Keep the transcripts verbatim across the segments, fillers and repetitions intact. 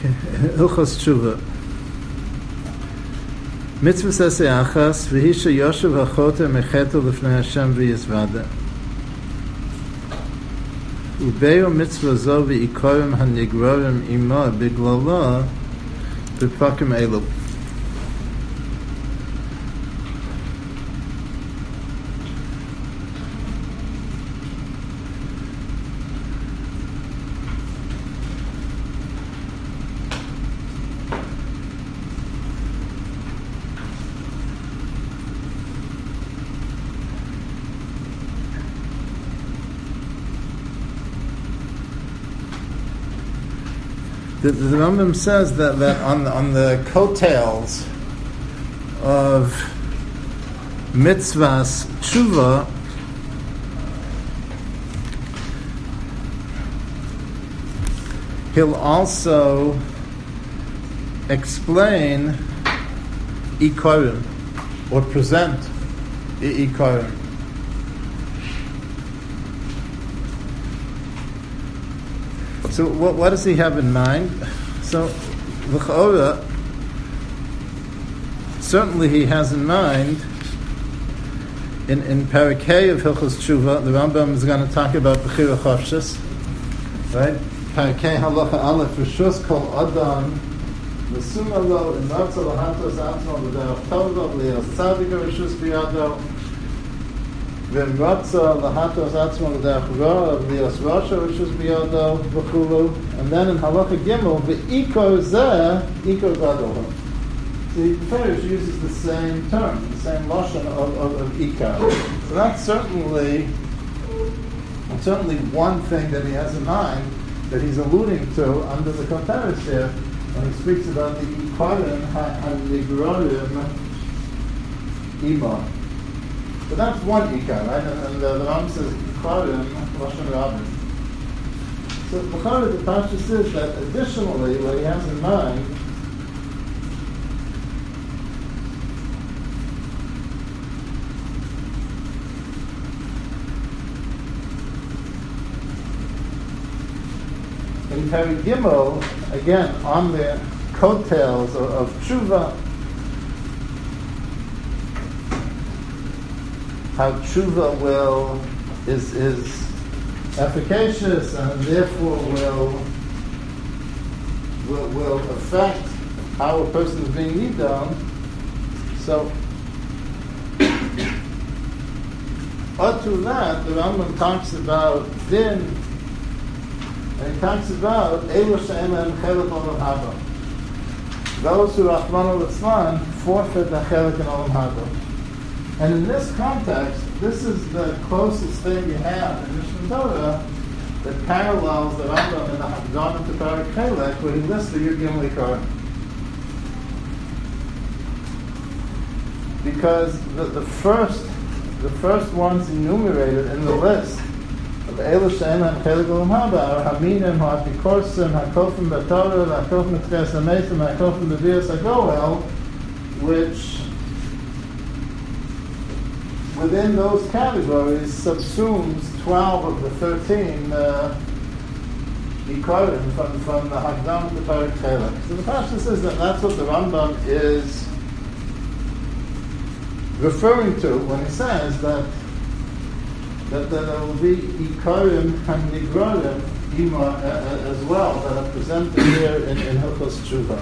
Hilchos Tshuva. Mitzvah sase achas, v'hisha yoshev ha'chote mecheto l'fnei Hashem v'yizvada. Ubeyo mitzvah zo v'ikorim ha'nigrorim ima biglala b'pakim elu. The, the Rambam says that, that on the, on the coattails of mitzvahs tshuva, he'll also explain ikorim, or present ikorim. So what, what does he have in mind? So, l'cha'ora, certainly he has in mind, in, in Parakeh of Hilchos Tshuva, the Rambam is going to talk about Bechira Chofshis, right? Parakeh halacha aleph, Rishus kol adam, Mesuma lo, Inatza lahatos atzma, V'derech tova, V'lias tzadika Rishus biyado, V'imratza lahatos atzma l'derech ra, v'lias rasha rishus biyado v'chulu, and then in halacha gimel v'ikor zeh ikor gadol. So the Parish uses the same term, the same lashon of, of, of ikar. So that's certainly certainly one thing that he has in mind that he's alluding to under the Koteres here when he speaks about the ikarim ha'nigrorim ima. But that's one ikar, right? And, and the, the Ram says ikarim lashon rabin. So Bechara, the Pasha says that additionally, what he has in mind in Peri Gimel, again on the coattails of, of Tshuva, how Tshuva will is is efficacious and therefore will will will affect how a person is being nidon. So, up to that, the Rambam talks about din, and he talks about elu she'en lehem chelik olam haba. Those who Rachmana litzlan forfeit the chelik in olam haba. And in this context, this is the closest thing you have in Mishnah Torah that parallels the Rambam in the Haggadah to Parak Chelek, where he lists the Yud Gimel Ikarim. Because the, the first the first ones enumerated in the list of Elu She'en Lehem Chelik Olam Haba are Haminim, Ha'apikorsim, Ha'kofim B'Torah, Ha'kofim B'Tches HaMeisim, Ha'kofim B'Vias HaGoel, which within those categories subsumes twelve of the thirteen uh, Ikarim from, from the Hagdam to Parak Chelek. So the Pasha says that that's what the Rambam is referring to when he says that that, that there will be Ikarim and Nigrorim Ima uh, as well that are presented here in, in Hilchos Tshuva.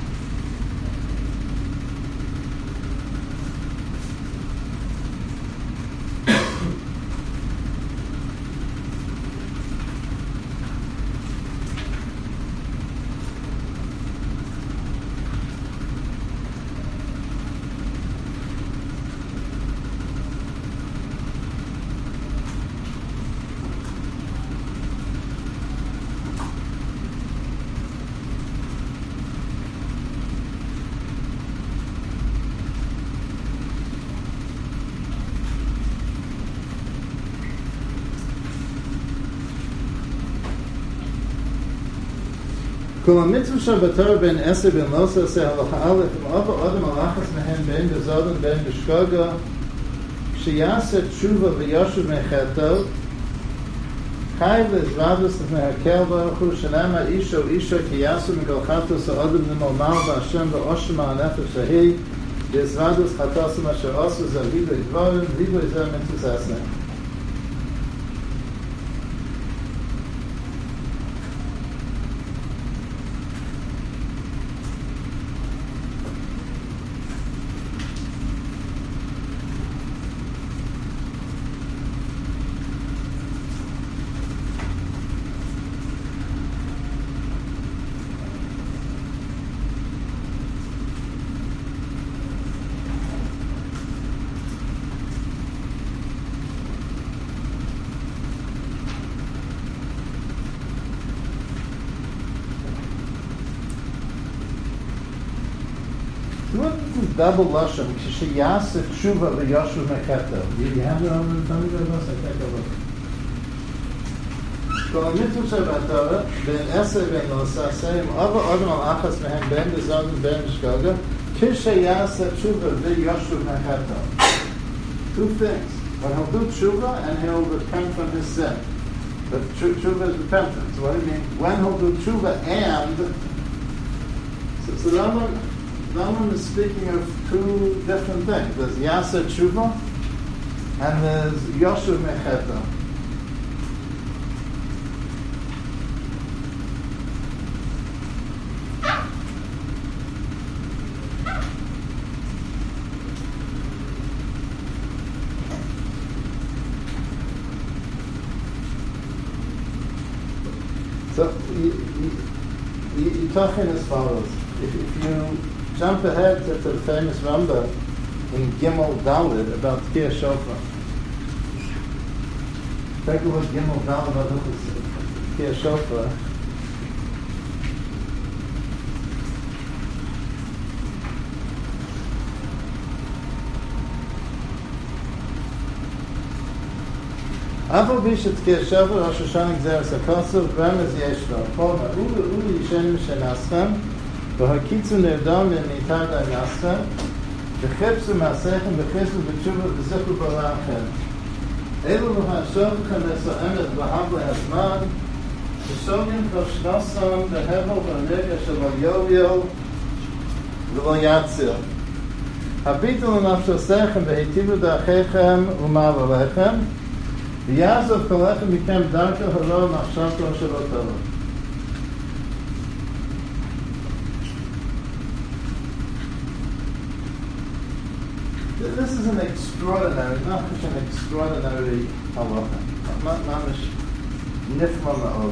Kol mitzvah shabatar ben eser ben losa se halacha aleph im ava adam alachas mehen ben bezodin ben b'shkoga sheyaseh tshuva v'yoshuv mecheto Chai v'ezvadus v'mehakel baruch hu shenema isho isho ki yasu mikol chatos ha'odem nimol mal v'Hashem v'oshem ha'nefesh ahi v'ezvadus chatosim asher osu zeh vidoy dvorim vidoy zeh mitzvus esnei. What is double lashon? Sheyaseh tshuva v'yashuv mecheto. You have it on the tummy of us. I take a look. Kol mitzvah shebatorah ben esay ben losasayim ava adam al achas mehem ben bezod ben mishkaga kisheyaseh tshuva v'yashuv mecheto. Two things. When he'll do tshuva and he'll repent from his sin. But tshuva is repentance. What do you mean? When he'll do tshuva and so, so the Rambam The Rambam is speaking of two different things. There's Yaseh Tshuva and there's Yoshuv Mecheto. So you, you, you're talking as follows. If, if you jump ahead to, to the famous Rambam in Gimel Daled about Tkiyah Shofar. Take a look at Gimel Daled about Tkiyah Shofar. Afal Bishat Tkiyah Shofar, Rosh Hashanah Gzeres HaKosov, Remez Yeshva. Polma, Ulu Ulu Yishen Mishenaschem, והקיצו נרדם וניתן לנסה וחיפשו מעשיכם וחיפשו בתשובה וזכו ברעכם אלו להשובכם לסועמת בהבלי הזמן ושומעים כל שנוסם בהבל והנגע של היוביל ולא יציל הביטו לנפשותיכם והיטיבו דרכיכם ומעלליכם ויעזוב כל אחד מכם דרכו הרוע מחשבתו שלא טוב. This is an extraordinary, not just an extraordinary halacha. Mamish nifma ma'od.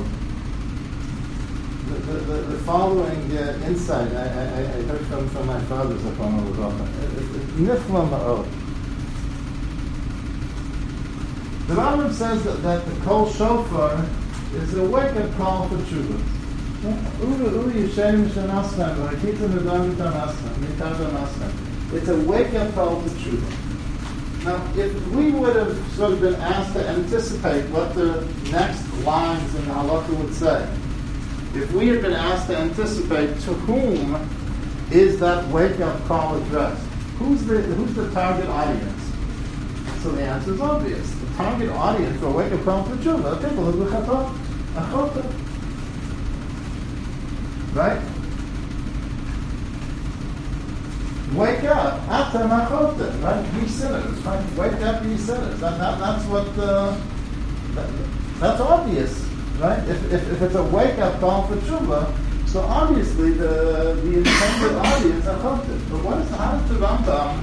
The following uh, insight I, I, I heard from, from my father, Zachron Olazacha. Nifma ma'od. The Rambam says that, that the Kol Shofar is a wake-up call for tshuva. Uru uru yishem shenasnam, v'hakitim v'dam v'tanasnam, v'tanasnam. It's a wake-up call to tshuva. Now, if we would have sort of been asked to anticipate what the next lines in the halakha would say, if we had been asked to anticipate to whom is that wake-up call addressed, who's the who's the target audience? So the answer is obvious. The target audience for a wake-up call for tshuva are people who are achota. Right? Wake up, atam achotem, right? Be sinners, right? Wake up, be sinners. That, that, that's what, uh, that, that's obvious, right? If, if, if it's a wake-up call for tshuva, so obviously the, the intended audience are achotem. But what is, how does the Rambam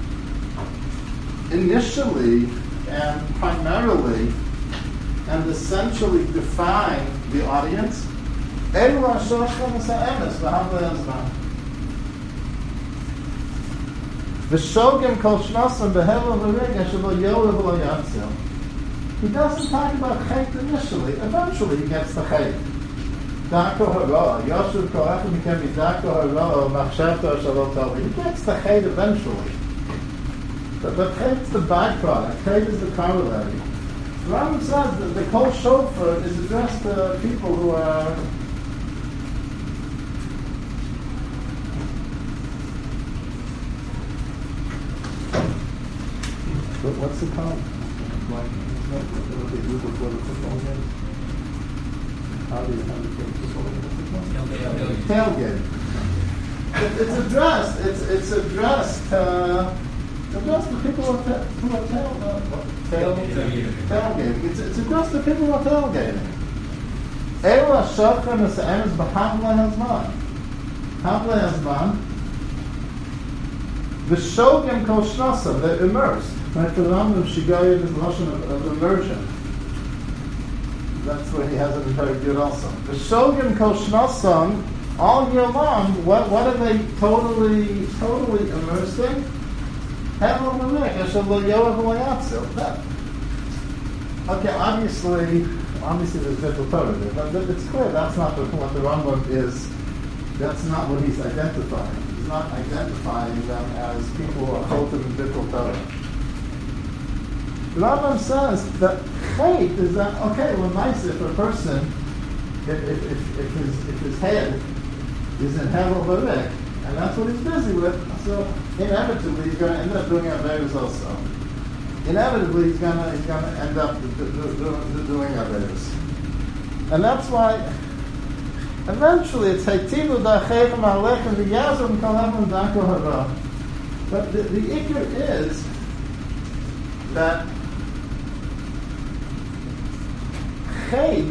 initially and primarily and essentially define the audience? Elu ha'shoshchem ha'emes v'havle hazman. V'shogim kol shnasam behevel v'rega shelo yorev v'lo yatzil. He doesn't talk about chait initially. Eventually he gets the chait. Dako hara, Yoshuv ko'achim became dako hara, machshavto shelo tovi. He gets the chait eventually. But, but chait's the byproduct. Chait is the corollary. The Rambam says that the kol shofar is addressed to people who are what's it called? Like, what, what, what they do before the football game? how do you, how do you tailgate. It, it's addressed, it's, it's addressed, uh, addressed to people who are, who are tail, uh, tail, tailgating. It's, it's addressed to people who are tailgating. Ewa shokrim is the emes b'havle hazman. Havle hazman. The shogim kol shnasa, they're immersed. Right, for the Rambam, Shigayim is the notion of, of immersion. That's where he has it in very good also. The shogim kol shnasam, all year long, what, what are they totally, totally immersed in? Hevel v'mek, asher lo yoav v'lo that. Okay, obviously, obviously there's Bittul Torah there, but it's clear that's not the, what the Rambam is, that's not what he's identifying. He's not identifying them as people who are chotim in Bittul Torah. The Rambam says that chait is that, okay, well, nice if a person, if, if, if, if, his, if his head is in Hevel V'Rek, and that's what he's busy with, so inevitably he's going to end up doing Averos also. Inevitably he's going to he's going to end up do, do, do, doing Averos. And that's why eventually it's Haitivu Da'chechem Alechem V'Yazim Kalavim Da'ko Hara. But the, the ikr is that chait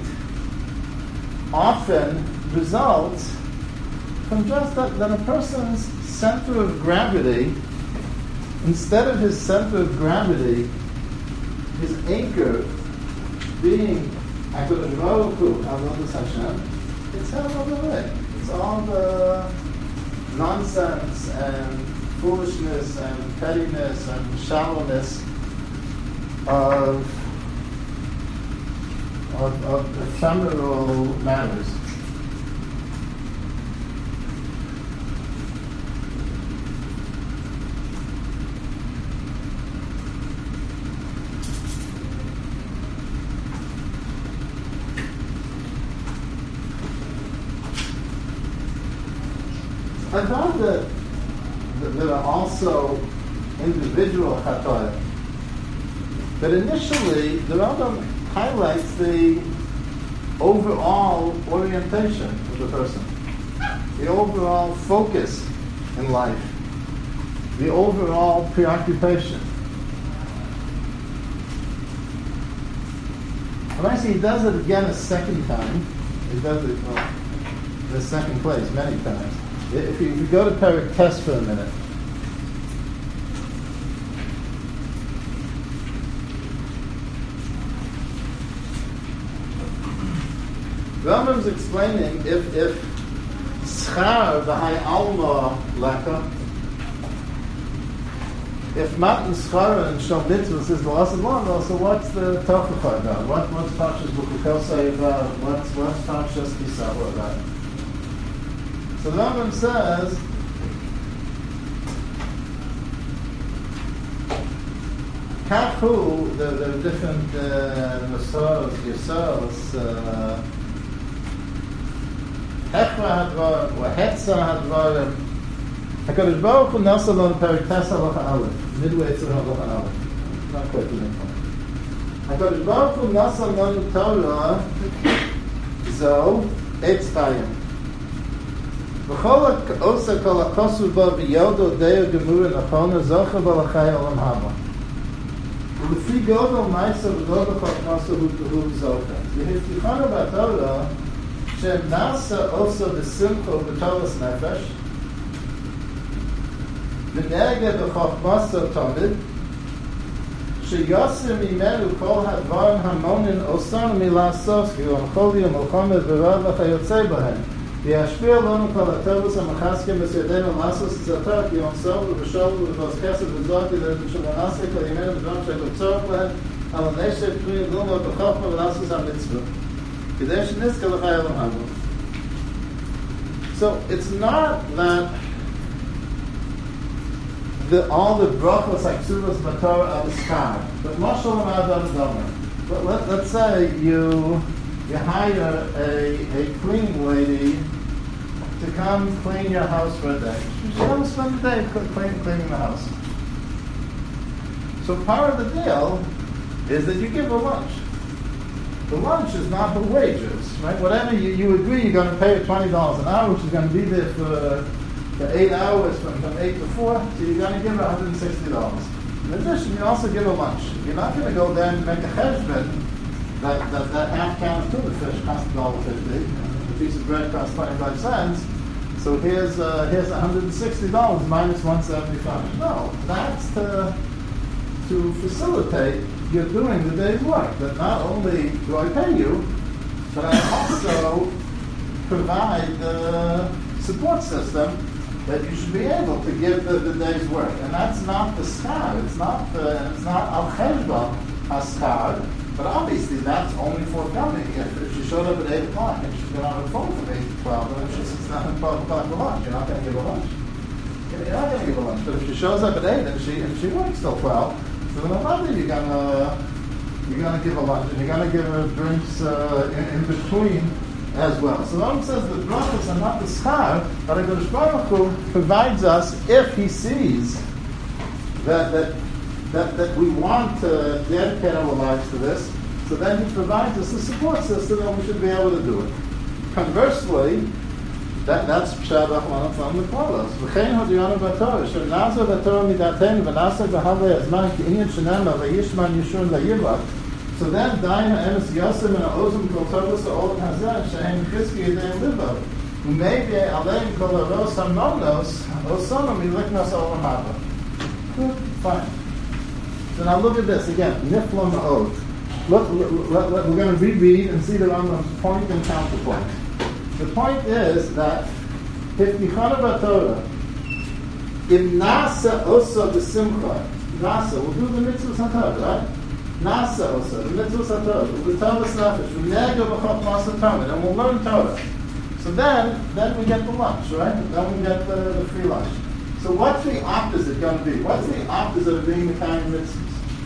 often results from just that, that a person's center of gravity, instead of his center of gravity, his anchor being HaKadosh Baruch Hu, Avodas Hashem, it's held on the way. It's all the nonsense and foolishness and pettiness and shallowness of of, of ephemeral matters. I found that, that there are also individual chatoim. But initially, the Rambam highlights the overall orientation of the person, the overall focus in life, the overall preoccupation. And actually, he does it again a second time. He does it well, in the second place many times. If you, if you go to Perek Tes for a minute, Rambam's explaining if if schar v'hai alma leka, if matan schar and shal mitzvahs is the lesson one, so what's the tochacha about? What what's Parshas Bukukosai about? What's what's Parshas Kisavo about? So the Rambam says Kafu, the, the different Masoros, uh, Yesos, Hechra Hadvar, or Hetza Hadvar, HaKadosh Baruch Hu Nasa Lo Perek Tes Halacha Aleph, midway through Halacha Aleph. Not quite the next one. HaKadosh Baruch Hu Nasa Lo Torah, Zo, Eitz Chayim. V'chol osa kol hakosu bo v'yodo deyo gemura nachona zocha balachai olam haba. V'lefi godol maisa v'lo b'chol kosu hu zocha. V'hiftichonu b'Torah shem nasa osa v'simcho v'tolas nefesh v'nege b'chochmaso tomid sheyosim imenu kol hadvarim hamonin osan milasos v'yom choli yom olchomet v'rav v'chayotzei b'hem וישפיע לנו כל הטבוס המחזקים בסיידנו לעשות סצטה כי יונסוב ובשוב ובבוסקסת וזאת שבנעשה כל ימינו בדברים שהכל צורך להם על הנשק פרי גלומות בחוכמה ולעשות המצווה כדי שנזכה לך אלם הבא. So it's not that the, all the brachos like Ksuvos Matorah are schar, but Mashal Adam Domer. But let, let's say you you hire a, a cleaning lady to come clean your house for a day. She's going to spend the day clean, cleaning the house. So part of the deal is that you give her lunch. The lunch is not the wages, right? Whatever you, you agree, you're going to pay her twenty dollars an hour, which is going to be there for, for eight hours from, from eight to four, so you're going to give her one hundred sixty dollars. In addition, you also give her lunch. You're not going to go there and make a cheshbon that, that, that half can of tuna fish costs one dollar fifty, and a piece of bread costs twenty-five cents. So here's uh, here's one hundred sixty dollars minus one hundred seventy-five dollars. No, that's to, to facilitate your doing the day's work. That not only do I pay you, but I also provide the support system that you should be able to give the, the day's work. And that's not the schar. It's not the, it's not al cheshbon haschar. But obviously that's only forthcoming if, if she showed up at eight o'clock and she's been on her phone from eight to twelve, and if she sits down at twelve o'clock for lunch, you're not going to give her lunch. You're not going to give her lunch. But if she shows up at eight and she and she works till twelve, so then probably you're going to you're going to give her lunch, and you're going to give her drinks uh, in, in between as well. So the Rambam says the brachos are not the schar, but HaKadosh Baruch Hu provides us if he sees that that That, that we want to dedicate our lives to this, so then he provides us a support system and we should be able to do it. Conversely, that, that's Pshat Achman from the Kolos. V'chein hodiyonu b'Torah, she'nazo b'Torah midatenu, v'nasa b'havei azman, ki'inyan shenema, v'yishman yishun v'yivak. So then, daina emes yosim and ha'ozum kol tovus ha'olam hazeh, she'en chizki yedei libo. U'meivyei aleim kol ha'ros ha'monos, osonam yiliknos ha'olam haba. Good, fine. So now look at this again. Nifla ma'od. Look, look, look, look, we're going to reread and see the Rambam's point and counterpoint. The point is that if Nichana B'Torah, im nasa osa b'simcha, nasa, we'll do the mitzvahs haTorah, right? Nasa osa, the mitzvahs haTorah, the Tavas Nefesh, we nega b'chok masa Talmud, and we'll learn Torah. So then, then we get the lunch, right? Then we get the, the free lunch. So what's the opposite going to be? What's the opposite of being the kind of mitzvahs?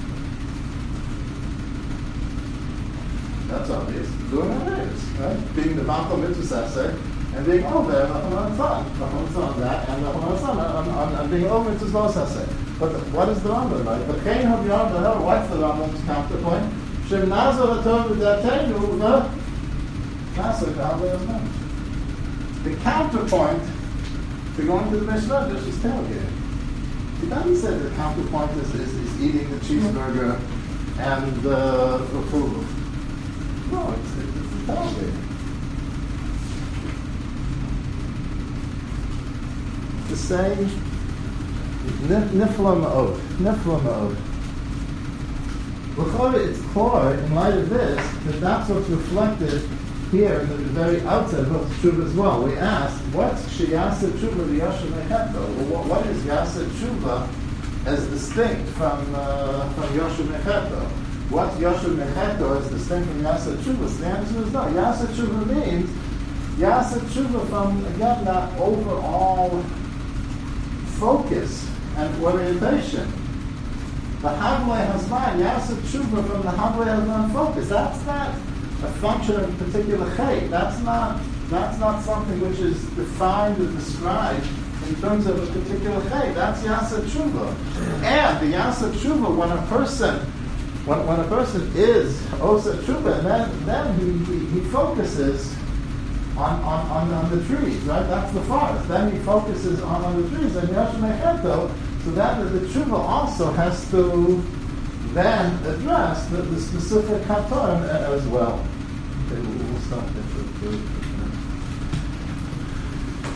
That's obvious. Doing what it is, right? Being the Banko mitzvah essay and being over there, nothing on fun, nothing on that, and nothing on fun, on being over mitzvah essay. But the, what is the Rambam like? But Kain Hav Yom Behel, what's the Rambam's counterpoint? Shem Nazar Atov V'Datenu V'Nasa V'Havei Azman. The counterpoint to going to the Mishnah is tailgating. He doesn't say the counterpoint is, is, is eating the cheeseburger and the, the food. No, it's, it's, it's tailgating. To say nifla ma'od, nifla ma'od. It's clear in light of this that that's what's reflected here in the very outset of Tshuva as well. We asked, what's Sheyasa Tshuva Yasher Mecheto? Well, what is Yasa Tshuva as distinct from uh, from Yasher Mecheto? What's Yasher Mecheto as distinct from Yasa Tshuva? So the answer is no. Yasa Tshuva means Yasa Tshuva from, again, that overall focus and orientation. The Havlei Hazman, Yasa Tshuva from the Havlei Hazman focus. That's not a function of a particular chait. That's not that's not something which is defined or described in terms of a particular chait. That's Yasa Tshuva. And the Yasa Tshuva, when a person when, when a person is Osa Tshuva, and then then he, he, he focuses on, on, on, on the trees, right? That's the forest. Then he focuses on, on the trees and Yasher Mecheto, so that the Tshuva also has to then address the, the specific Hatorim as well. Okay, we'll, we'll stop there.